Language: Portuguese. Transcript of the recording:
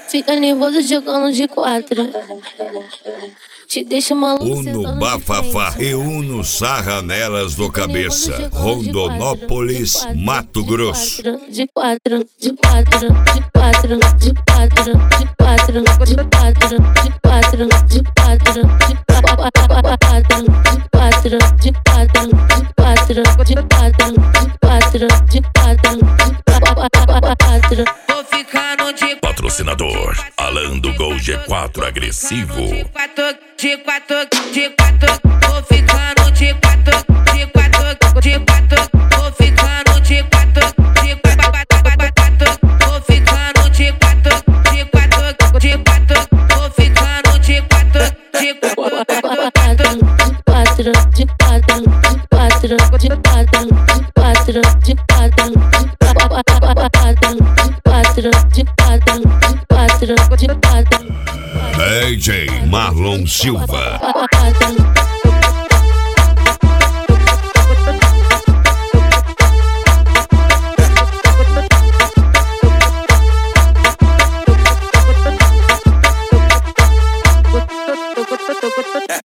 Fica nervoso jogando de 4. Te deixa maluco. Uno bafafá e Uno sarra nelas do cabeça. Rondonópolis, Mato Grosso. De 4, de 4, de 4, de 4, de 4, de 4, de 4, de 4, de 4, de 4, de 4, de 4, de 4, de 4. Vou ficar no de Patrocinador Alan do Gol G4 agressivo. de 4, de 4, de 4. Vou ficar no de 4, de 4, de 4. Vou ficar no de 4, de 4. Vou ficar no de 4, de 4, de 4. Vou ficar no de 4, de 4. De 4, de 4, de 4, de 4, de 4, de 4, de 4, de 4. DJ Marlon Silva.